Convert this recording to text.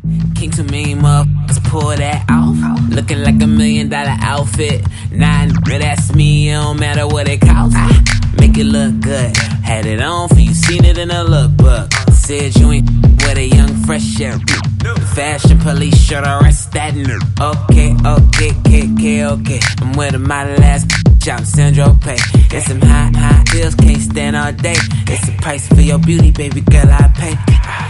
Can't too many motherfuckers pull that off. Looking like $1 million outfit. Nah, that's me, it don't matter what it costs. Make it look good. Had it on for you, seen it in a lookbook. Said you ain't with a young fresh sheriff. Fashion police should arrest that nigga. Okay. I'm with a model ass out Sandro Pay. It's some high heels, can't stand all day. It's the price for your beauty, baby girl, I pay.